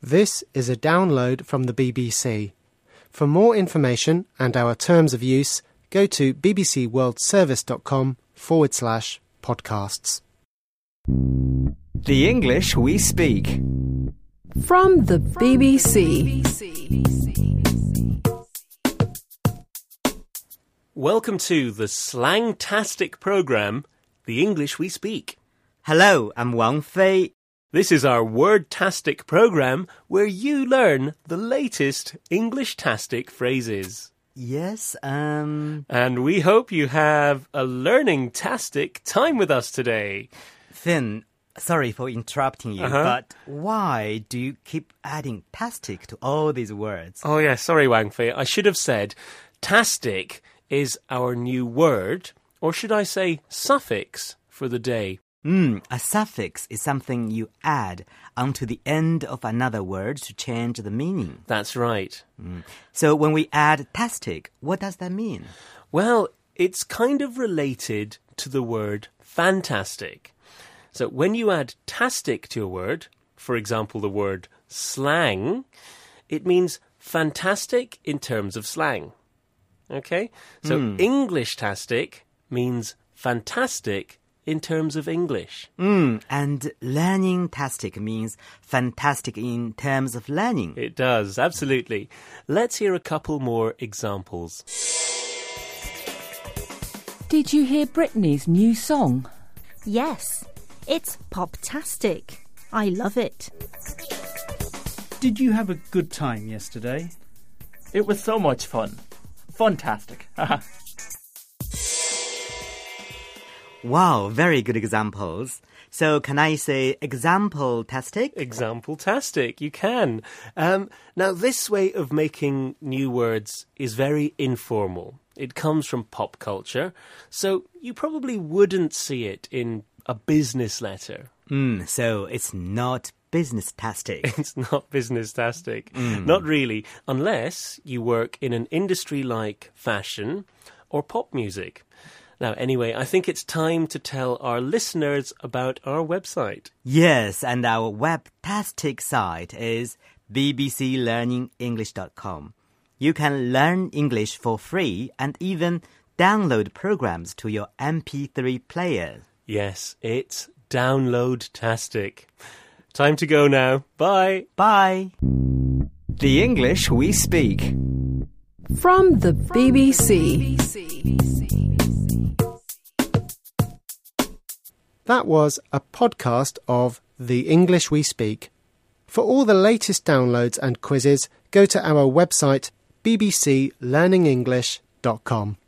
This is a download from the BBC. For more information and our terms of use, go to bbcworldservice.com/podcasts. The English we speak. From the BBC. Welcome to the Slangtastic programme, The English We Speak. Hello, I'm Wang Fei. This is our Wordtastic programme where you learn the latest English-tastic phrases. Yes, And we hope you have a learning-tastic time with us today. Finn, sorry for interrupting you, but why do you keep adding tastic to all these words? Oh, yeah, sorry, Wang Fei. I should have said tastic is our new word, or should I say suffix for the day. A suffix is something you add onto the end of another word to change the meaning. That's right. So when we add tastic, what does that mean? Well, it's kind of related to the word fantastic. So when you add tastic to a word, for example, the word slang, it means fantastic in terms of slang. Okay? So English-tastic means fantastic in terms of English. And learning-tastic means fantastic in terms of learning. It does, absolutely. Let's hear a couple more examples. Did you hear Britney's new song? Yes, it's pop-tastic. I love it. Did you have a good time yesterday? It was so much fun. Fantastic. Wow, very good examples. So can I say example-tastic? Example-tastic, you can. Now, this way of making new words is very informal. It comes from pop culture, so you probably wouldn't see it in a business letter. So it's not business-tastic. It's not business-tastic. Not really, unless you work in an industry like fashion or pop music. Now, anyway, I think it's time to tell our listeners about our website. Yes, and our webtastic site is bbclearningenglish.com. You can learn English for free and even download programs to your MP3 player. Yes, it's download-tastic. Time to go now. Bye. Bye. The English we speak. From the BBC. That was a podcast of The English We Speak. For all the latest downloads and quizzes, go to our website bbclearningenglish.com.